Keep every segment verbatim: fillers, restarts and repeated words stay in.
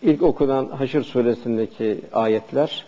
İlk okunan Haşr suresindeki ayetler,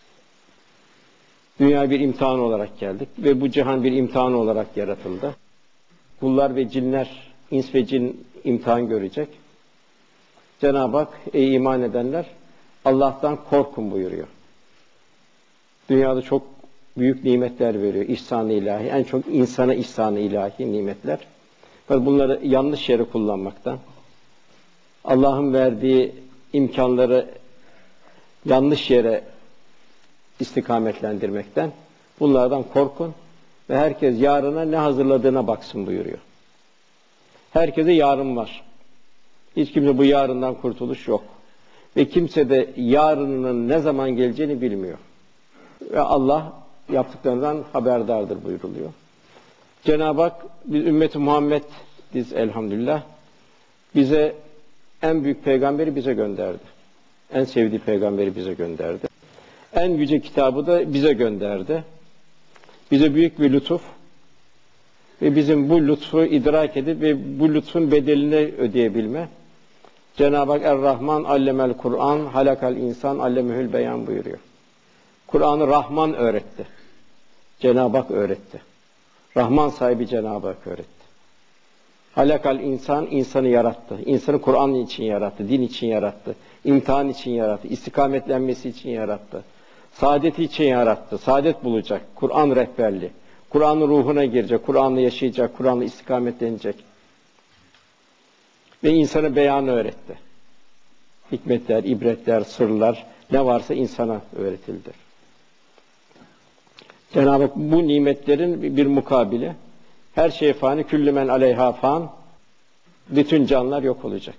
dünya bir imtihan olarak geldik ve bu cihan bir imtihan olarak yaratıldı. Kullar ve cinler, ins ve cin imtihan görecek. Cenab-ı Hak, ey iman edenler, Allah'tan korkun buyuruyor. Dünyada çok büyük nimetler veriyor, ihsan-ı ilahi, en çok insana ihsan-ı ilahi nimetler. Bunları yanlış yere kullanmaktan, Allah'ın verdiği imkanları yanlış yere istikametlendirmekten, bunlardan korkun ve herkes yarına ne hazırladığına baksın buyuruyor. Herkese yarın var. Hiç kimse bu yarından kurtuluş yok. Ve kimse de yarının ne zaman geleceğini bilmiyor. Ve Allah yaptıklarından haberdardır buyuruluyor. Cenab-ı Hak, biz ümmeti Muhammed'iz elhamdülillah. Bize en büyük peygamberi bize gönderdi. En sevdiği peygamberi bize gönderdi. En yüce kitabı da bize gönderdi. Bize büyük bir lütuf ve bizim bu lütfu idrak edip ve bu lütfun bedelini ödeyebilme. Cenab-ı Hak Er-Rahman allemel Kur'an, halakal insan allemehül beyan buyuruyor. Kur'an'ı Rahman öğretti. Cenab-ı Hak öğretti. Rahman sahibi Cenab-ı Hak öğretti. Halakal insan, insanı yarattı. İnsanı Kur'an için yarattı, din için yarattı, imtihan için yarattı, istikametlenmesi için yarattı. Saadeti için yarattı. Saadet bulacak. Kur'an rehberliği. Kur'an'ın ruhuna girecek, Kur'an'la yaşayacak, Kur'an'la istikametlenecek. Ve insana beyanı öğretti. Hikmetler, ibretler, sırlar, ne varsa insana öğretildi. Cenab-ı Hak bu nimetlerin bir mukabili, her şey fani, küllü men aleyha fan, bütün canlılar yok olacak.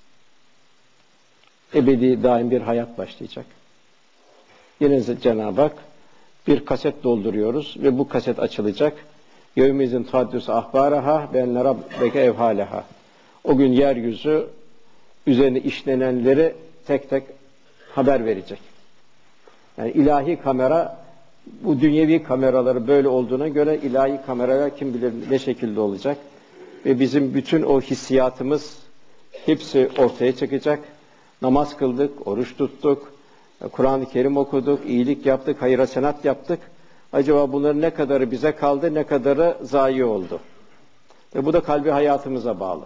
Ebedi, daim bir hayat başlayacak. Yine Cenab-ı Hak, bir kaset dolduruyoruz ve bu kaset açılacak. Yevmizin taddüs ahbaraha ben rabbeke evhaleha. O gün yeryüzü üzerine işlenenleri tek tek haber verecek. Yani ilahi kamera, bu dünyevi kameraları böyle olduğuna göre ilahi kameralar kim bilir ne şekilde olacak. Ve bizim bütün o hissiyatımız hepsi ortaya çıkacak. Namaz kıldık, oruç tuttuk, Kur'an-ı Kerim okuduk, iyilik yaptık, hayır hasenat yaptık. Acaba bunların ne kadarı bize kaldı, ne kadarı zayi oldu? Ve bu da kalbi hayatımıza bağlı.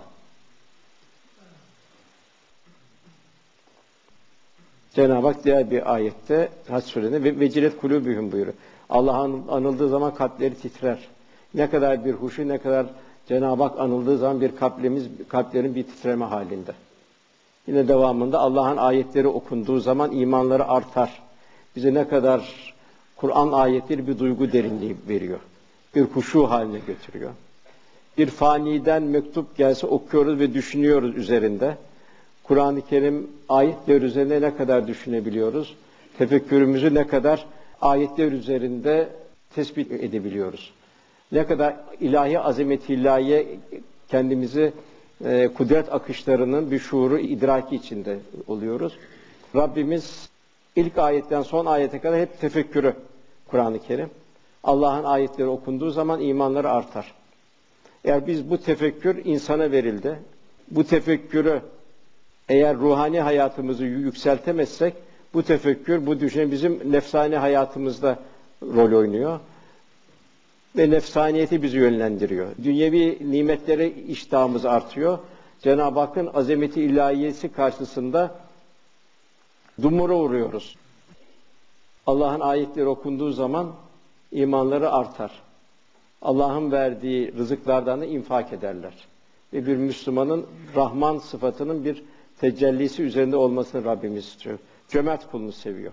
Cenab-ı Hak diğer bir ayette, Hac Suresi'nde ve vecilet kulûbühüm buyuruyor. Allah anıldığı zaman kalpleri titrer. Ne kadar bir huşu, ne kadar Cenab-ı Hak anıldığı zaman bir kalplerimiz, kalplerin bir titreme halinde. Yine devamında Allah'ın ayetleri okunduğu zaman imanları artar. Bize ne kadar Kur'an ayetleri bir duygu derinliği veriyor. Bir huşu haline götürüyor. Bir faniden mektup gelse okuyoruz ve düşünüyoruz üzerinde. Kur'an-ı Kerim ayetler üzerine ne kadar düşünebiliyoruz? Tefekkürümüzü ne kadar ayetler üzerinde tespit edebiliyoruz? Ne kadar ilahi azameti ilahiye kendimizi e, kudret akışlarının bir şuuru, idraki içinde oluyoruz. Rabbimiz ilk ayetten son ayete kadar hep tefekkürü Kur'an-ı Kerim. Allah'ın ayetleri okunduğu zaman imanları artar. Eğer biz bu tefekkür insana verildi, bu tefekkürü eğer ruhani hayatımızı yükseltemezsek, bu tefekkür, bu düşünce bizim nefsani hayatımızda rol oynuyor. Ve nefsaniyeti bizi yönlendiriyor. Dünyevi nimetlere iştahımız artıyor. Cenab-ı Hakk'ın azameti ilahiyesi karşısında dumura uğruyoruz. Allah'ın ayetleri okunduğu zaman imanları artar. Allah'ın verdiği rızıklardan da infak ederler. Ve bir Müslümanın Rahman sıfatının bir tecellisi üzerinde olmasını Rabbimiz istiyor. Cömert kulunu seviyor.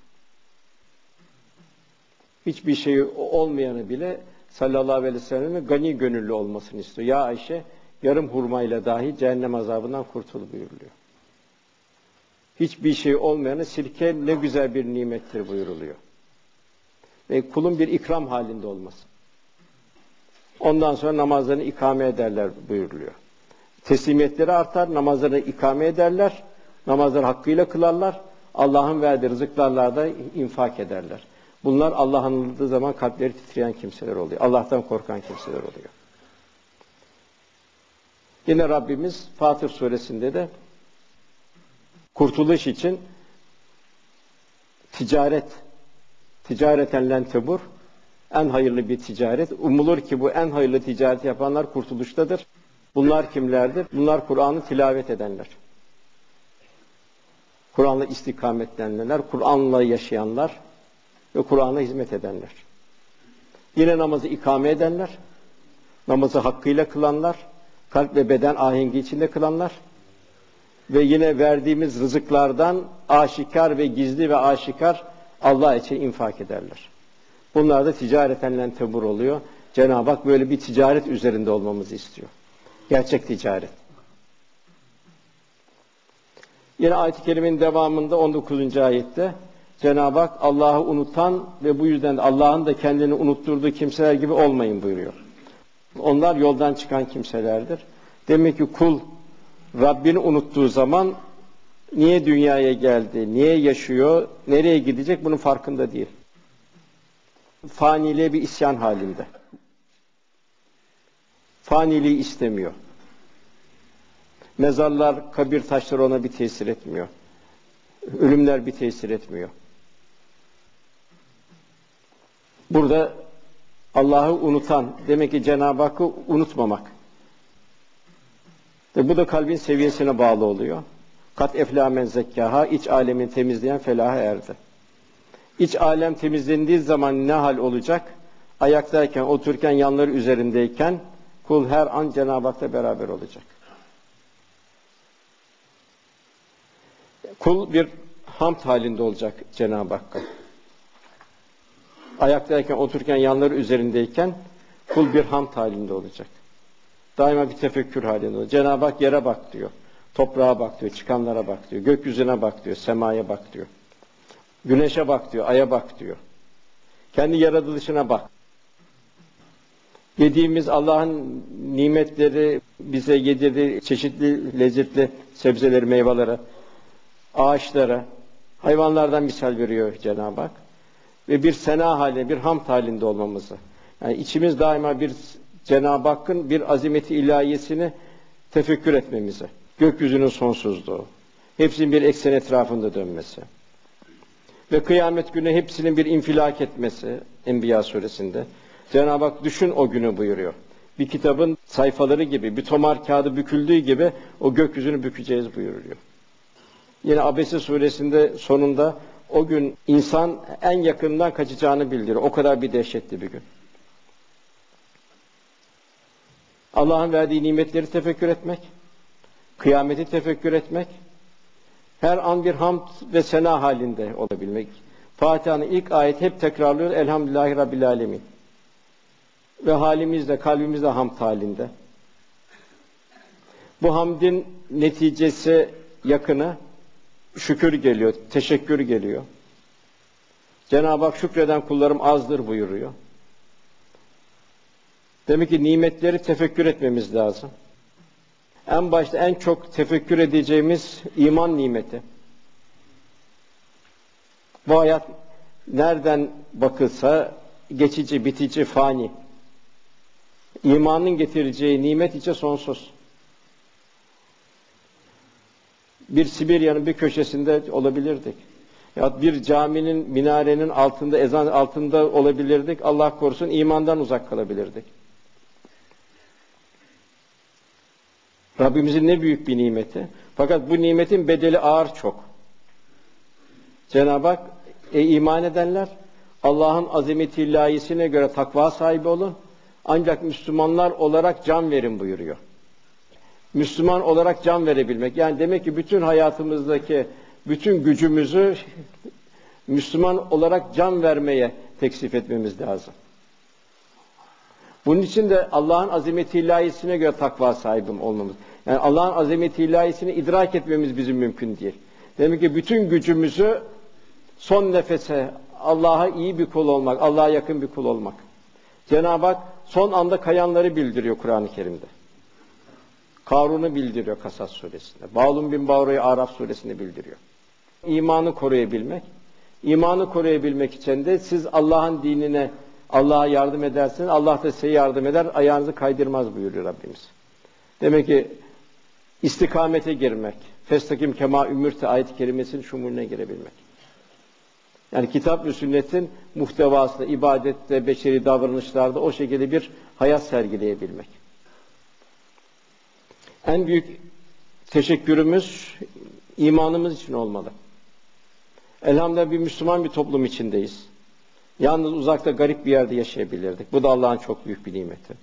Hiçbir şey olmayanı bile sallallahu aleyhi ve sellem'in gani gönüllü olmasını istiyor. Ya Ayşe, yarım hurmayla dahi cehennem azabından kurtul buyuruluyor. Hiçbir şey olmayanı sirke ne güzel bir nimettir buyuruluyor. Ve kulun bir ikram halinde olması. Ondan sonra namazlarını ikame ederler buyuruluyor. Teslimiyetleri artar, namazlarını ikame ederler, namazları hakkıyla kılarlar, Allah'ın verdiği rızıklarla da infak ederler. Bunlar Allah anıldığı zaman kalpleri titreyen kimseler oluyor. Allah'tan korkan kimseler oluyor. Yine Rabbimiz Fatır suresinde de Kurtuluş için ticaret, ticareten len tebur, en hayırlı bir ticaret. Umulur ki bu en hayırlı ticareti yapanlar kurtuluştadır. Bunlar kimlerdir? Bunlar Kur'an'ı tilavet edenler. Kur'an'la istikametlenenler, Kur'an'la yaşayanlar ve Kur'an'a hizmet edenler. Yine namazı ikame edenler, namazı hakkıyla kılanlar, kalp ve beden ahengi içinde kılanlar ve yine verdiğimiz rızıklardan aşikar ve gizli ve aşikar Allah için infak ederler. Bunlar da ticareten len tebur oluyor. Cenab-ı Hak böyle bir ticaret üzerinde olmamızı istiyor. Gerçek ticaret. Yine ayet-i kerimenin devamında on dokuzuncu ayette Cenab-ı Hak Allah'ı unutan ve bu yüzden Allah'ın da kendini unutturduğu kimseler gibi olmayın buyuruyor. Onlar yoldan çıkan kimselerdir. Demek ki kul Rabbini unuttuğu zaman niye dünyaya geldi, niye yaşıyor, nereye gidecek bunun farkında değil. Faniliğe bir isyan halinde. Faniliği istemiyor. Mezarlar, kabir taşları ona bir tesir etmiyor. Ölümler bir tesir etmiyor. Burada Allah'ı unutan, demek ki Cenab-ı Hakk'ı unutmamak. Ve bu da kalbin seviyesine bağlı oluyor. Kat eflâ men zekkâhâ, iç alemin temizleyen felaha erdi. İç alem temizlendiği zaman ne hal olacak? Ayaktayken, otururken, yanları üzerindeyken kul her an Cenab-ı Hak'la beraber olacak. Kul bir hamd halinde olacak Cenab-ı Hakk'a. Ayaktayken, otururken, yanları üzerindeyken kul bir hamd halinde olacak. Daima bir tefekkür halinde olacak. Cenab-ı Hak yere bak diyor. Toprağa bak diyor. Çıkanlara bak diyor. Gökyüzüne bak diyor. Semaya bak diyor. Güneşe bak diyor. Aya bak diyor. Kendi yaratılışına bak. Yediğimiz Allah'ın nimetleri, bize yedirdiği çeşitli lezzetli sebzeleri, meyveleri, ağaçlara, hayvanlardan misal veriyor Cenab-ı Hak. Ve bir sena halinde, bir hamd halinde olmamızı. Yani içimiz daima bir Cenab-ı Hakk'ın bir azimeti ilahiyesini tefekkür etmemizi. Gökyüzünün sonsuzluğu. Hepsinin bir eksen etrafında dönmesi. Ve kıyamet günü hepsinin bir infilak etmesi Enbiya suresinde. Cenab-ı Hak düşün o günü buyuruyor. Bir kitabın sayfaları gibi, bir tomar kağıdı büküldüğü gibi o gökyüzünü bükeceğiz buyuruyor. Yine Abese suresinde sonunda o gün insan en yakından kaçacağını bildiriyor. O kadar bir dehşetli bir gün. Allah'ın verdiği nimetleri tefekkür etmek, kıyameti tefekkür etmek, her an bir hamd ve sena halinde olabilmek. Fatiha'nın ilk ayeti hep tekrarlıyoruz. Elhamdülillahi Rabbil Alemin. Ve halimizde, kalbimizde hamd halinde. Bu hamdin neticesi yakını şükür geliyor, teşekkür geliyor. Cenab-ı Hak şükreden kullarım azdır buyuruyor. Demek ki nimetleri tefekkür etmemiz lazım. En başta en çok tefekkür edeceğimiz iman nimeti. Bu hayat nereden bakılsa geçici, bitici, fani. İmanın getireceği nimet ise sonsuz. Bir Sibirya'nın bir köşesinde olabilirdik. Ya bir caminin, minarenin altında, ezan altında olabilirdik. Allah korusun imandan uzak kalabilirdik. Rabbimizin ne büyük bir nimeti. Fakat bu nimetin bedeli ağır çok. Cenab-ı Hak, ey iman edenler, Allah'ın azameti ilahisine göre takva sahibi olun. Ancak Müslümanlar olarak can verin buyuruyor. Müslüman olarak can verebilmek. Yani demek ki bütün hayatımızdaki bütün gücümüzü Müslüman olarak can vermeye teksif etmemiz lazım. Bunun için de Allah'ın azameti ilahisine göre takva sahibi olmamız. Yani Allah'ın azameti ilahisini idrak etmemiz bizim mümkün değil. Demek ki bütün gücümüzü son nefese Allah'a iyi bir kul olmak, Allah'a yakın bir kul olmak. Cenab-ı Hak son anda kayanları bildiriyor Kur'an-ı Kerim'de. Karun'u bildiriyor Kasas suresinde. Bağlum bin Bağru'yu Araf suresinde bildiriyor. İmanı koruyabilmek. İmanı koruyabilmek için de siz Allah'ın dinine, Allah'a yardım ederseniz, Allah da size yardım eder, ayağınızı kaydırmaz buyuruyor Rabbimiz. Demek ki istikamete girmek, festakim kema ümürte ayet-i kerimesinin şumuruna girebilmek. Yani kitap ve sünnetin muhtevasında, ibadette, beşeri davranışlarda o şekilde bir hayat sergileyebilmek. En büyük teşekkürümüz imanımız için olmalı. Elhamdülillah bir Müslüman bir toplum içindeyiz. Yalnız uzakta garip bir yerde yaşayabilirdik. Bu da Allah'ın çok büyük bir nimeti.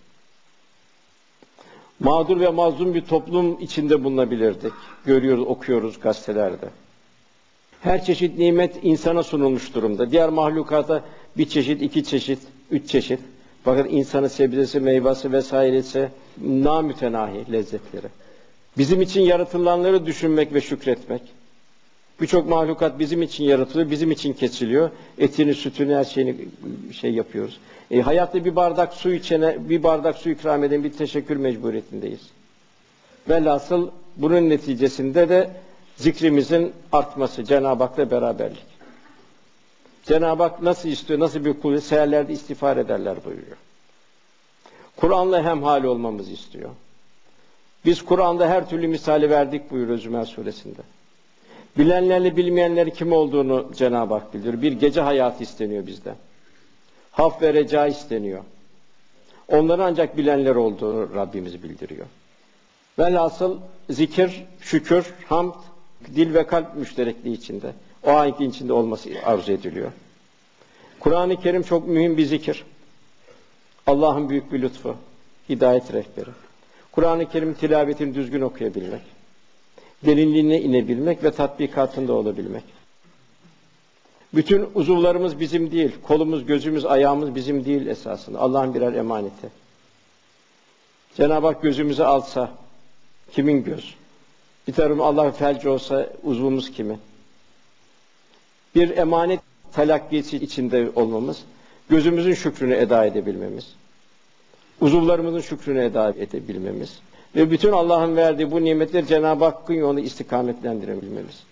Mağdur ve mazlum bir toplum içinde bulunabilirdik. Görüyoruz, okuyoruz gazetelerde. Her çeşit nimet insana sunulmuş durumda. Diğer mahlukata bir çeşit, iki çeşit, üç çeşit. Fakat insanın sebzesi, meyvesi vesairesi namütenahi lezzetleri. Bizim için yaratılanları düşünmek ve şükretmek. Birçok mahlukat bizim için yaratılıyor, bizim için kesiliyor. Etini, sütünü, her şeyini şey yapıyoruz. E, hayatta bir bardak su içene, bir bardak su ikram eden bir teşekkür mecburiyetindeyiz. Velhasıl bunun neticesinde de zikrimizin artması, Cenab-ı Hak'la beraberlik. Cenab-ı Hak nasıl istiyor, nasıl bir kul, seherlerde istiğfar ederler buyuruyor. Kur'an'la hemhal olmamızı istiyor. Biz Kur'an'da her türlü misali verdik buyuruyor Zümer suresinde. Bilenlerle bilmeyenlerin kim olduğunu Cenab-ı Hak bildiriyor. Bir gece hayatı isteniyor bizden. Haf ve reca isteniyor. Onların ancak bilenler olduğunu Rabbimiz bildiriyor. Velhasıl zikir, şükür, hamd, dil ve kalp müşterekliği içinde. O ayeti içinde olması arzu ediliyor. Kur'an-ı Kerim çok mühim bir zikir. Allah'ın büyük bir lütfu, hidayet rehberi. Kur'an-ı Kerim tilavetini düzgün okuyabilmek, derinliğine inebilmek ve tatbikatında olabilmek. Bütün uzuvlarımız bizim değil, kolumuz, gözümüz, ayağımız bizim değil esasında. Allah'ın birer emaneti. Cenab-ı Hak gözümüzü alsa, kimin göz? Bir tarafım Allah felci olsa, uzvumuz kimin? Bir emanet telakkisi içinde olmamız, gözümüzün şükrünü eda edebilmemiz, uzuvlarımızın şükrünü eda edebilmemiz ve bütün Allah'ın verdiği bu nimetleri Cenab-ı Hakk'ın yolunu istikametlendirebilmemiz.